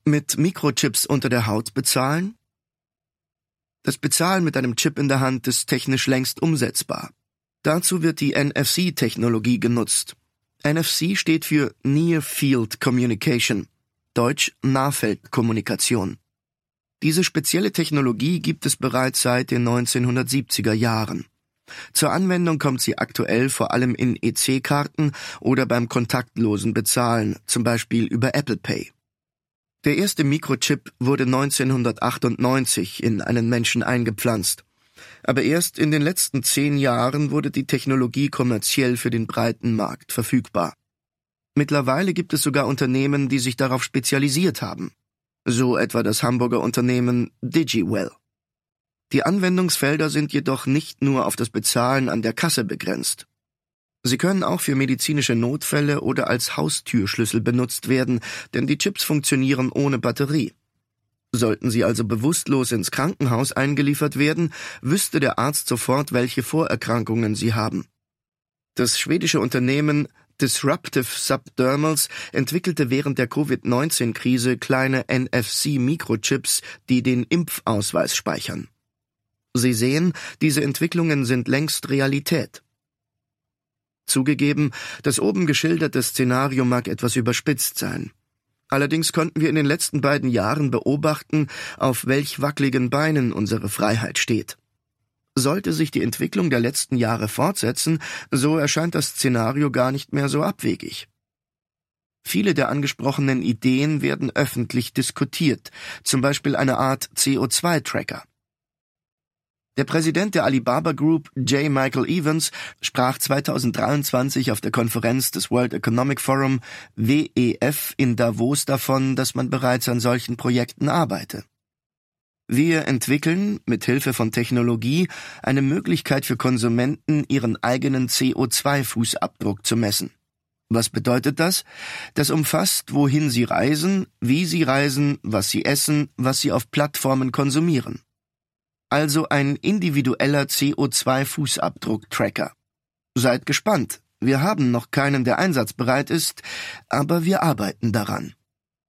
Mit Mikrochips unter der Haut bezahlen? Das Bezahlen mit einem Chip in der Hand ist technisch längst umsetzbar. Dazu wird die NFC-Technologie genutzt. NFC steht für Near Field Communication, deutsch Nahfeldkommunikation. Diese spezielle Technologie gibt es bereits seit den 1970er Jahren. Zur Anwendung kommt sie aktuell vor allem in EC-Karten oder beim kontaktlosen Bezahlen, zum Beispiel über Apple Pay. Der erste Mikrochip wurde 1998 in einen Menschen eingepflanzt. Aber erst in den letzten 10 Jahren wurde die Technologie kommerziell für den breiten Markt verfügbar. Mittlerweile gibt es sogar Unternehmen, die sich darauf spezialisiert haben. So etwa das Hamburger Unternehmen DigiWell. Die Anwendungsfelder sind jedoch nicht nur auf das Bezahlen an der Kasse begrenzt. Sie können auch für medizinische Notfälle oder als Haustürschlüssel benutzt werden, denn die Chips funktionieren ohne Batterie. Sollten sie also bewusstlos ins Krankenhaus eingeliefert werden, wüsste der Arzt sofort, welche Vorerkrankungen sie haben. Das schwedische Unternehmen Disruptive Subdermals entwickelte während der Covid-19-Krise kleine NFC-Mikrochips, die den Impfausweis speichern. Sie sehen, diese Entwicklungen sind längst Realität. Zugegeben, das oben geschilderte Szenario mag etwas überspitzt sein. Allerdings konnten wir in den letzten 2 Jahren beobachten, auf welch wackeligen Beinen unsere Freiheit steht. Sollte sich die Entwicklung der letzten Jahre fortsetzen, so erscheint das Szenario gar nicht mehr so abwegig. Viele der angesprochenen Ideen werden öffentlich diskutiert, zum Beispiel eine Art CO2-Tracker. Der Präsident der Alibaba Group, J. Michael Evans, sprach 2023 auf der Konferenz des World Economic Forum WEF in Davos davon, dass man bereits an solchen Projekten arbeite. Wir entwickeln, mit Hilfe von Technologie, eine Möglichkeit für Konsumenten, ihren eigenen CO2-Fußabdruck zu messen. Was bedeutet das? Das umfasst, wohin sie reisen, wie sie reisen, was sie essen, was sie auf Plattformen konsumieren. Also ein individueller CO2-Fußabdruck-Tracker. Seid gespannt. Wir haben noch keinen, der einsatzbereit ist, aber wir arbeiten daran.